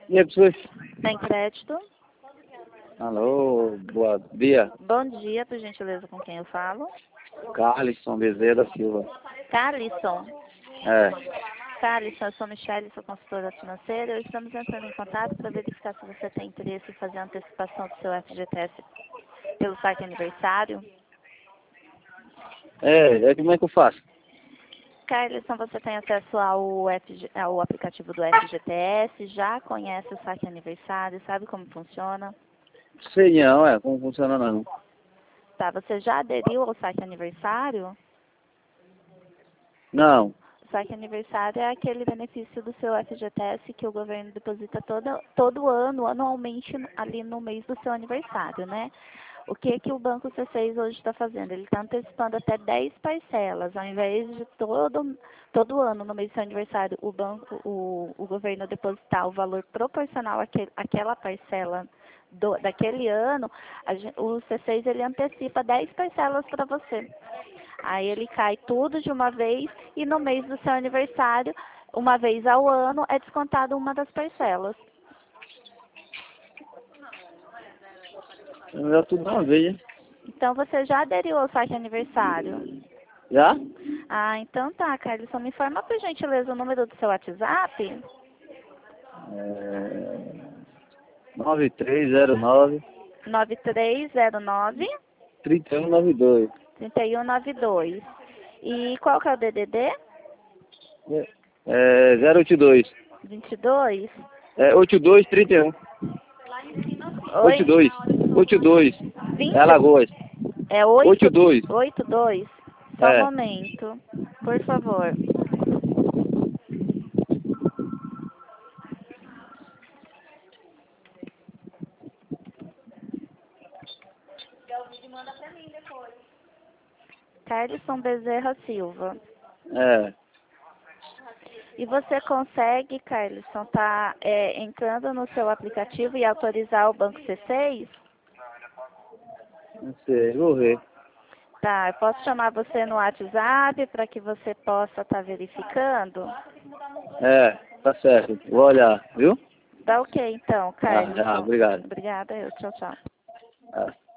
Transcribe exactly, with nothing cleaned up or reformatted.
E aí, pessoas? Tem crédito? Alô, bom dia. Bom dia, por gentileza, com quem eu falo? Carlisson Bezerra da Silva. Carlisson. É. Carlisson, eu sou Michele, sou consultora financeira. Estamos entrando em contato para verificar se você tem interesse em fazer a antecipação do seu F G T S pelo site aniversário. É, é como é que eu faço? Carlisson, você tem acesso ao, F G, ao aplicativo do F G T S, já conhece o site aniversário, sabe como funciona? Sei não, é, como funciona não. Tá, você já aderiu ao site aniversário? Não. O site aniversário é aquele benefício do seu F G T S que o governo deposita todo, todo ano, anualmente, ali no mês do seu aniversário, né? O que que o Banco C seis hoje está fazendo? Ele está antecipando até dez parcelas, ao invés de todo, todo ano, no mês do seu aniversário, o banco, o, o governo depositar o valor proporcional àquele, àquela parcela do, daquele ano, a, o C seis ele antecipa dez parcelas para você. Aí ele cai tudo de uma vez e no mês do seu aniversário, uma vez ao ano, é descontado uma das parcelas. Já tudo de uma vez, né? Então você já aderiu ao site aniversário? Já? Ah, então tá, Carlos. Só me informa por gentileza o número do seu WhatsApp. É... nove três zero nove, nove três zero nove, três um nove dois. três um nove dois. E qual que é o D D D? É, zero oito dois. vinte e dois? É, oito dois, trinta e um. Oi? oito dois. oito dois. vinte? É Alagoas. É oito? oito dois. oito dois? Só um É. momento, por favor. Carlisson Bezerra Silva. É. E você consegue, Carlisson, tá é, entrando no seu aplicativo e autorizar o Banco C seis? Não sei, vou ver. Tá, eu posso chamar você no WhatsApp para que você possa estar verificando? É, tá certo. Vou olhar, viu? Tá ok, então, Ah, já, Carlisson. obrigado. Obrigada, eu. Tchau, tchau. Ah.